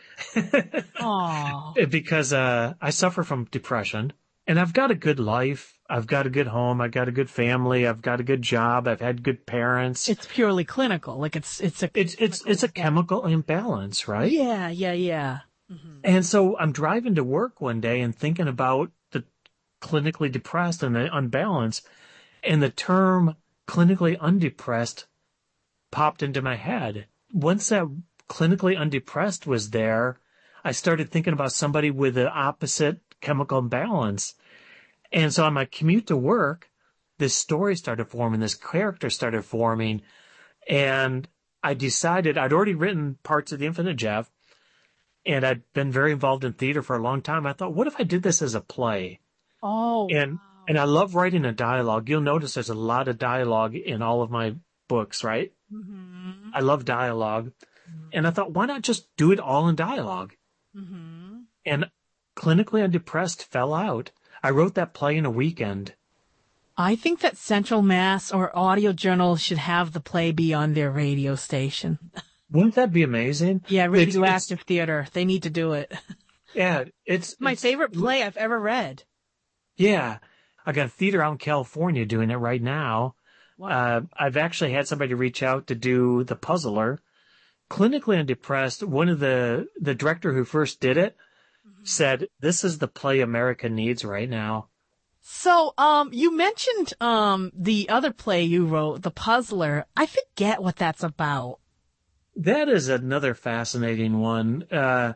Aww. Because uh, I suffer from depression, and I've got a good life. I've got a good home. I've got a good family. I've got a good job. I've had good parents. It's purely clinical. Like it's it's a it's it's it's a chemical imbalance, right? Yeah, yeah, yeah. Mm-hmm. And so I'm driving to work one day and thinking about the clinically depressed and the unbalanced, and the term clinically undepressed popped into my head. Once that clinically undepressed was there, I started thinking about somebody with the opposite chemical imbalance. And so on my commute to work, this story started forming, this character started forming, and I decided I'd already written parts of The Infinite Jeff, and I'd been very involved in theater for a long time. I thought, what if I did this as a play? Oh, and wow. And I love writing a dialogue. You'll notice there's a lot of dialogue in all of my books, right? Mm-hmm. I love dialogue. Mm-hmm. And I thought, why not just do it all in dialogue? Mm-hmm. And Clinically Undepressed fell out. I wrote that play in a weekend. I think that Central Mass or Audio Journal should have the play be on their radio station. Wouldn't that be amazing? Yeah, It's- radioactive it's- theater. They need to do it. Yeah, it's My it's- favorite play I've ever read. Yeah, I got a theater out in California doing it right now. Wow. Uh, I've actually had somebody reach out to do The Puzzler. Clinically Undepressed, one of the, the director who first did it said, this is the play America needs right now. So, um, you mentioned, um, the other play you wrote, The Puzzler. I forget what that's about. That is another fascinating one. Uh,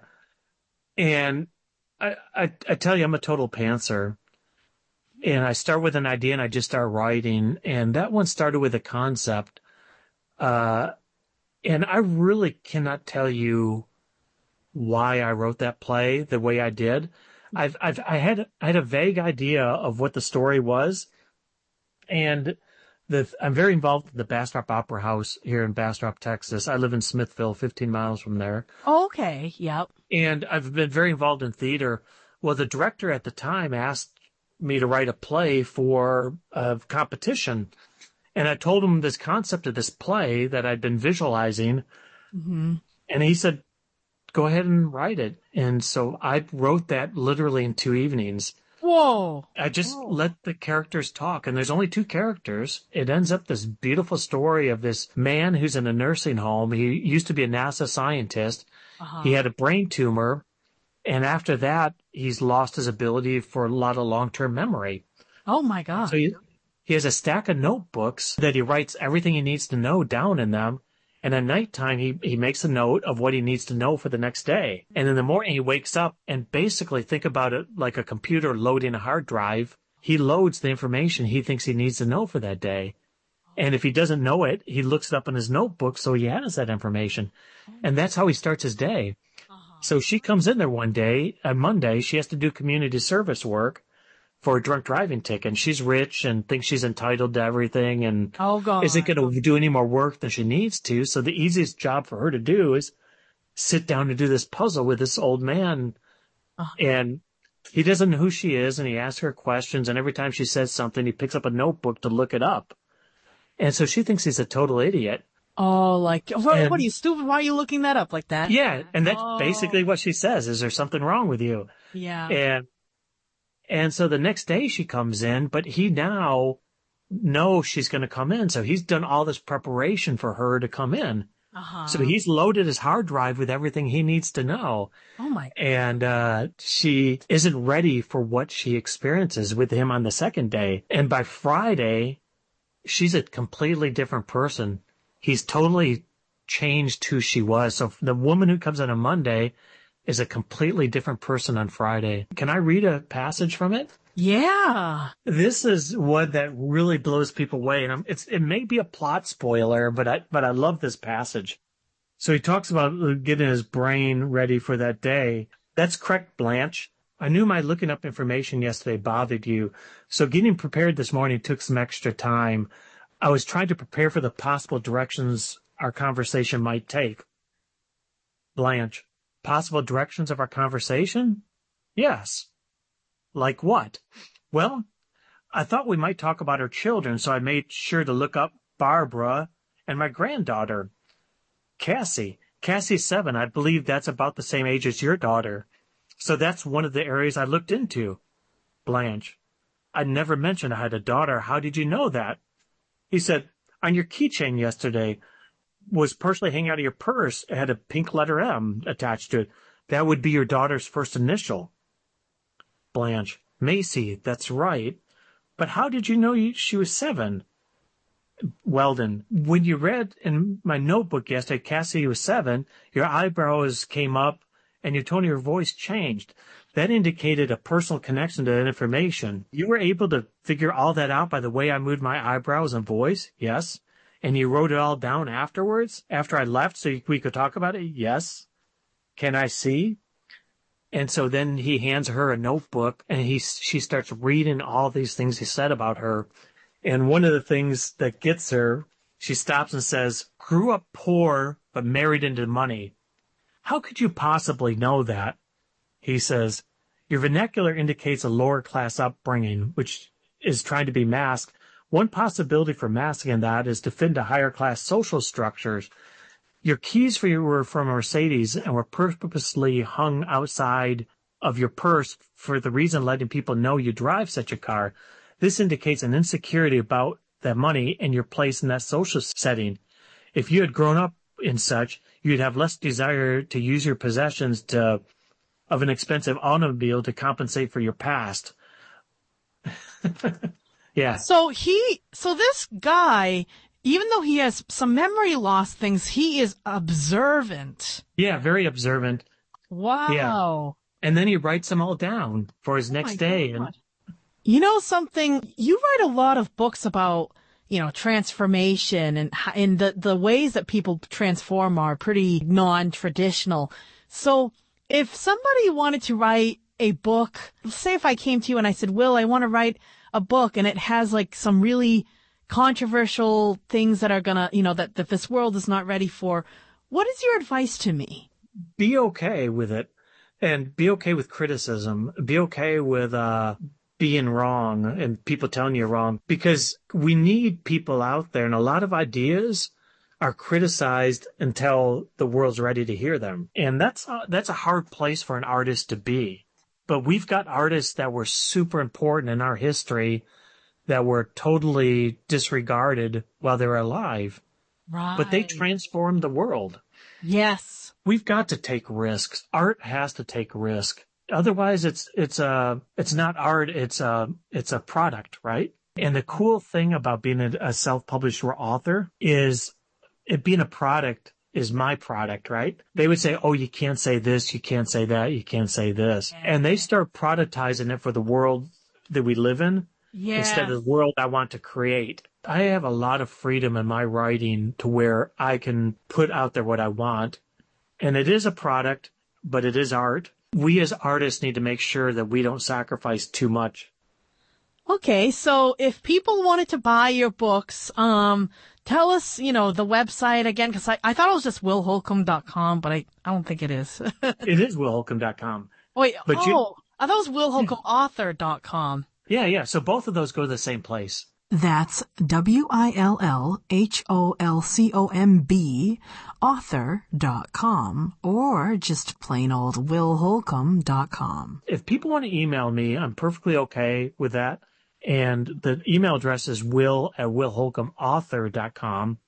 and I, I, I tell you, I'm a total pantser. And I start with an idea and I just start writing. And that one started with a concept. Uh, and I really cannot tell you why I wrote that play the way I did. I've, I've, I had, I had a vague idea of what the story was. And the, I'm very involved in the Bastrop Opera House here in Bastrop, Texas. I live in Smithville, fifteen miles from there. Okay, yep. And I've been very involved in theater. Well, the director at the time asked me to write a play for a competition. And I told him this concept of this play that I'd been visualizing. Mm-hmm. And he said, go ahead and write it. And so I wrote that literally in two evenings. Whoa. I just Whoa. let the characters talk. And there's only two characters. It ends up this beautiful story of this man who's in a nursing home. He used to be a NASA scientist. Uh-huh. He had a brain tumor. And after that, he's lost his ability for a lot of long-term memory. Oh my God. So he, he has a stack of notebooks that he writes everything he needs to know down in them. And at nighttime, he, he makes a note of what he needs to know for the next day. And in the morning, he wakes up and basically think about it like a computer loading a hard drive. He loads the information he thinks he needs to know for that day. And if he doesn't know it, he looks it up in his notebook so he has that information. And that's how he starts his day. So she comes in there one day, on Monday, she has to do community service work for a drunk driving ticket. And she's rich and thinks she's entitled to everything and Oh God. isn't going to do any more work than she needs to. So the easiest job for her to do is sit down and do this puzzle with this old man. Uh-huh. And he doesn't know who she is, and he asks her questions. And every time she says something, he picks up a notebook to look it up. And so she thinks he's a total idiot. Oh, like, what, And- what are you, stupid? Why are you looking that up like that? Yeah, and that's Oh. basically what she says. Is there something wrong with you? Yeah. And and so the next day she comes in, but he now knows she's going to come in. So he's done all this preparation for her to come in. Uh-huh. So he's loaded his hard drive with everything he needs to know. Oh my. And uh, she isn't ready for what she experiences with him on the second day. And by Friday, she's a completely different person. He's totally changed who she was. So the woman who comes in on Monday is a completely different person on Friday. Can I read a passage from it? Yeah. This is one that really blows people away. And I'm, it's, it may be a plot spoiler, but I, but I love this passage. So he talks about getting his brain ready for that day. That's correct, Blanche. I knew my looking up information yesterday bothered you. So getting prepared this morning took some extra time. I was trying to prepare for the possible directions our conversation might take. Blanche, possible directions of our conversation? Yes. Like what? Well, I thought we might talk about our children, so I made sure to look up Barbara and my granddaughter, Cassie. Cassie's seven. I believe that's about the same age as your daughter. So that's one of the areas I looked into. Blanche, I never mentioned I had a daughter. How did you know that? He said, on your keychain yesterday was partially hanging out of your purse. It had a pink letter M attached to it. That would be your daughter's first initial. Blanche, Macy, that's right. But how did you know you, she was seven? Weldon, when you read in my notebook yesterday, Cassie was seven, your eyebrows came up and your tone of your voice changed. That indicated a personal connection to that information. You were able to figure all that out by the way I moved my eyebrows and voice? Yes. And you wrote it all down afterwards, after I left, so we could talk about it? Yes. Can I see? And so then he hands her a notebook, and he she starts reading all these things he said about her. And one of the things that gets her, she stops and says, grew up poor, but married into money. How could you possibly know that? He says, your vernacular indicates a lower class upbringing, which is trying to be masked. One possibility for masking that is to fit into higher class social structures. Your keys for you were from a Mercedes and were purposely hung outside of your purse for the reason letting people know you drive such a car. This indicates an insecurity about that money and your place in that social setting. If you had grown up in such, you'd have less desire to use your possessions to, of an expensive automobile to compensate for your past. Yeah. So he, so this guy, even though he has some memory loss things, he is observant. Yeah, very observant. Wow. Yeah. And then he writes them all down for his next Oh day. God. And you know something? You write a lot of books about, you know, transformation and, and the, the ways that people transform are pretty non-traditional. So if somebody wanted to write a book, say if I came to you and I said, Will, I want to write a book and it has like some really controversial things that are gonna, you know, that, that this world is not ready for, what is your advice to me? be okay with it and be okay with criticism. Be okay with, uh, being wrong and people telling you wrong, because we need people out there, and a lot of ideas are criticized until the world's ready to hear them. And that's uh, that's a hard place for an artist to be. But we've got artists that were super important in our history that were totally disregarded while they were alive. Right. But they transformed the world. Yes. We've got to take risks. Art has to take risk. Otherwise, it's it's a it's not art. It's a it's a product, right? And the cool thing about being a, a self-published author is it being a product is my product, right? They would say, "Oh, you can't say this, you can't say that, you can't say this," and they start productizing it for the world that we live in Yeah. instead of the world I want to create. I have a lot of freedom in my writing to where I can put out there what I want, and it is a product, but it is art. We as artists need to make sure that we don't sacrifice too much. Okay, so if people wanted to buy your books, um, tell us, you know, the website again, because I, I thought it was just will holcomb dot com, but I, I don't think it is. It is will holcomb dot com. Wait, But oh, you- I thought it was will holcomb author dot com. Yeah, yeah. So both of those go to the same place. That's W I L L H O L C O M B, author dot com, or just plain old will holcomb dot com. If people want to email me, I'm perfectly okay with that. And the email address is will at will holcomb author dot com.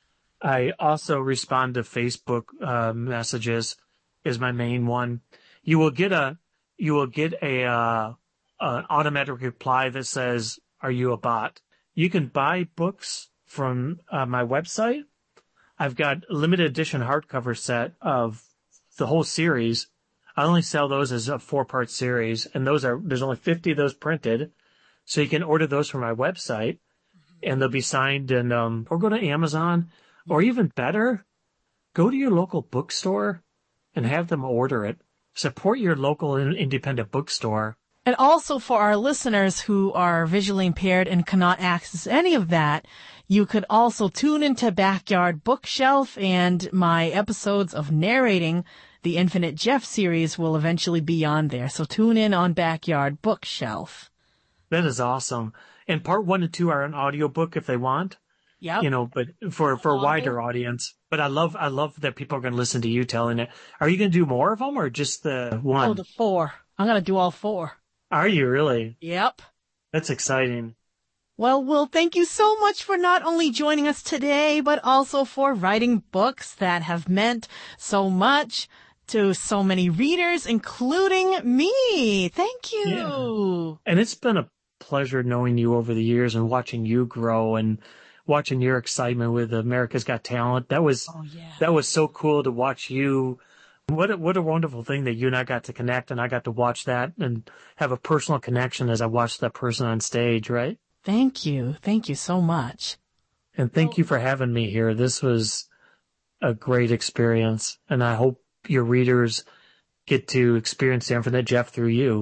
I also respond to Facebook uh, messages is my main one. You will get a you will get a uh, an automatic reply that says, "Are you a bot?" You can buy books from uh, my website. I've got a limited edition hardcover set of the whole series. I only sell those as a four-part series, and those are there's only fifty of those printed. So you can order those from my website, and they'll be signed, and um, or go to Amazon, or even better, go to your local bookstore and have them order it. Support your local independent bookstore. And also for our listeners who are visually impaired and cannot access any of that, you could also tune into Backyard Bookshelf, and my episodes of narrating the Infinite Jeff series will eventually be on there. So tune in on Backyard Bookshelf. That is awesome. And part one and two are an audiobook if they want, Yep. you know, but for, for a wider audience. But I love, I love that people are going to listen to you telling it. Are you going to do more of them or just the one? Oh, the four. I'm going to do all four. Are you really? Yep. That's exciting. Well, Will, thank you so much for not only joining us today, but also for writing books that have meant so much to so many readers, including me. Thank you. Yeah. And it's been a pleasure knowing you over the years and watching you grow and watching your excitement with America's Got Talent. That was, Oh, yeah. that was so cool to watch you. What a, what a wonderful thing that you and I got to connect, and I got to watch that and have a personal connection as I watched that person on stage, right? Thank you. Thank you so much. And thank you for having me here. This was a great experience, and I hope your readers get to experience the Infinite Jeff through you.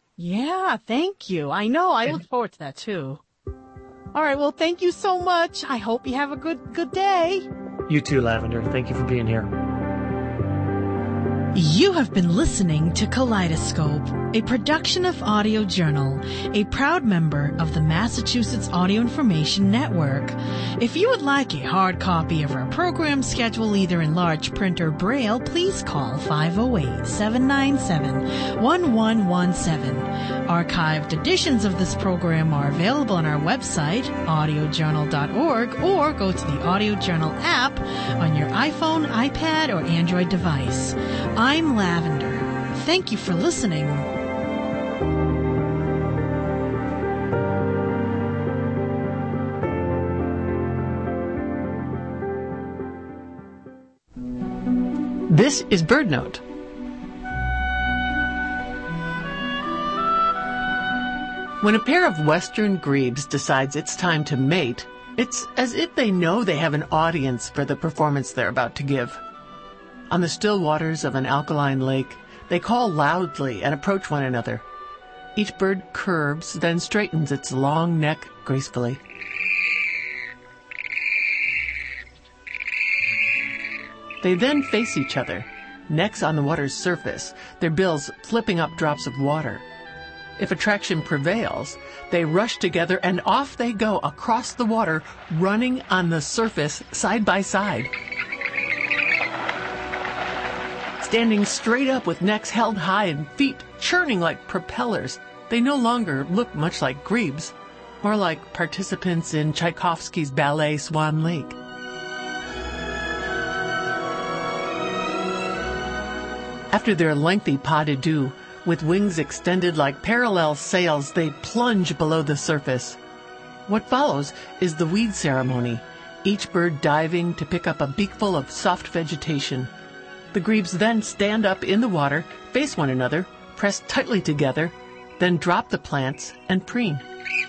Yeah, thank you. I know. I look forward to that too. All right. Well, thank you so much. I hope you have a good, good day. You too, Lavender. Thank you for being here. You have been listening to Kaleidoscope, a production of Audio Journal, a proud member of the Massachusetts Audio Information Network. If you would like a hard copy of our program schedule either in large print or braille, please call five oh eight, seven nine seven, one one one seven. Archived editions of this program are available on our website, audio journal dot org, or go to the Audio Journal app on your iPhone, iPad, or Android device. I'm Lavender. Thank you for listening. This is BirdNote. When a pair of western grebes decides it's time to mate, it's as if they know they have an audience for the performance they're about to give. On the still waters of an alkaline lake, they call loudly and approach one another. Each bird curves, then straightens its long neck gracefully. They then face each other, necks on the water's surface, their bills flipping up drops of water. If attraction prevails, they rush together and off they go across the water, running on the surface side by side. Standing straight up with necks held high and feet churning like propellers, they no longer look much like grebes, more like participants in Tchaikovsky's ballet Swan Lake. After their lengthy pas de deux, with wings extended like parallel sails, they plunge below the surface. What follows is the weed ceremony, each bird diving to pick up a beakful of soft vegetation. The grebes then stand up in the water, face one another, press tightly together, then drop the plants and preen.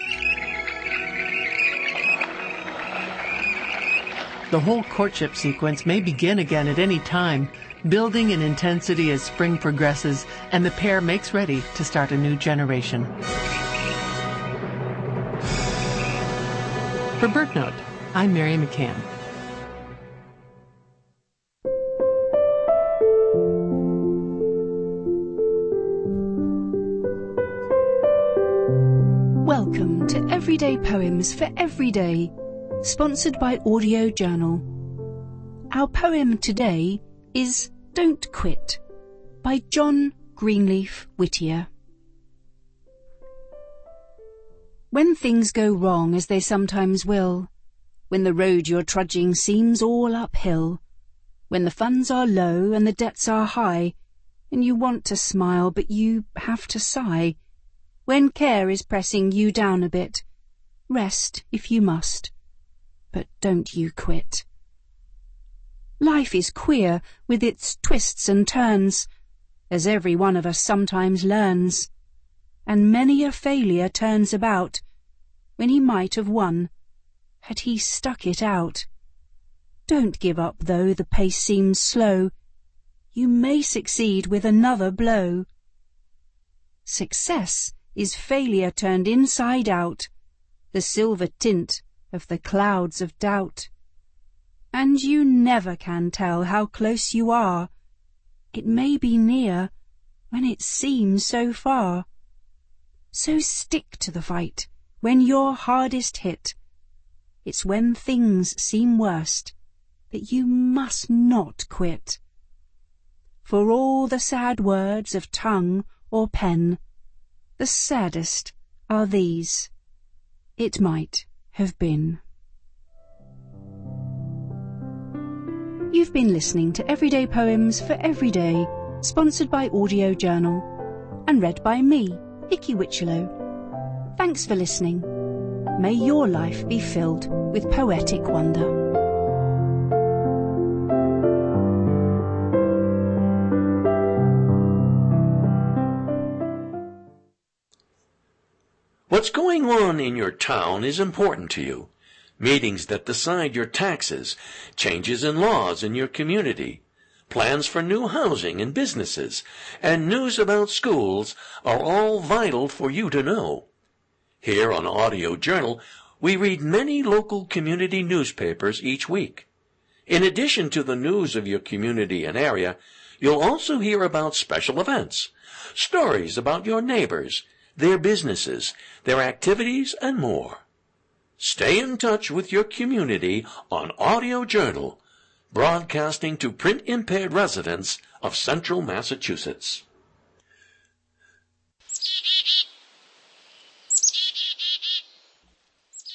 The whole courtship sequence may begin again at any time, building in intensity as spring progresses and the pair makes ready to start a new generation. For BirdNote, I'm Mary McCann. Welcome to Everyday Poems for Every Day, sponsored by Audio Journal. Our poem today is Don't Quit by John Greenleaf Whittier. When things go wrong, as they sometimes will, when the road you're trudging seems all uphill, when the funds are low and the debts are high, and you want to smile but you have to sigh, when care is pressing you down a bit, rest if you must, but don't you quit. Life is queer with its twists and turns, as every one of us sometimes learns, and many a failure turns about when he might have won, had he stuck it out. Don't give up though the pace seems slow, you may succeed with another blow. Success is failure turned inside out, the silver tint of the clouds of doubt. And you never can tell how close you are. It may be near when it seems so far. So stick to the fight when you're hardest hit. It's when things seem worst that you must not quit. For all the sad words of tongue or pen, the saddest are these: it might have been. You've been listening to Everyday Poems for Every Day, sponsored by Audio Journal, and read by me, Hickey Witchelo. Thanks for listening. May your life be filled with poetic wonder. What's going on in your town is important to you. Meetings that decide your taxes, changes in laws in your community, plans for new housing and businesses, and news about schools are all vital for you to know. Here on Audio Journal, we read many local community newspapers each week. In addition to the news of your community and area, You'll also hear about special events, stories about your neighbors, their businesses, their activities, and more. Stay in touch with your community on Audio Journal, broadcasting to print-impaired residents of Central Massachusetts.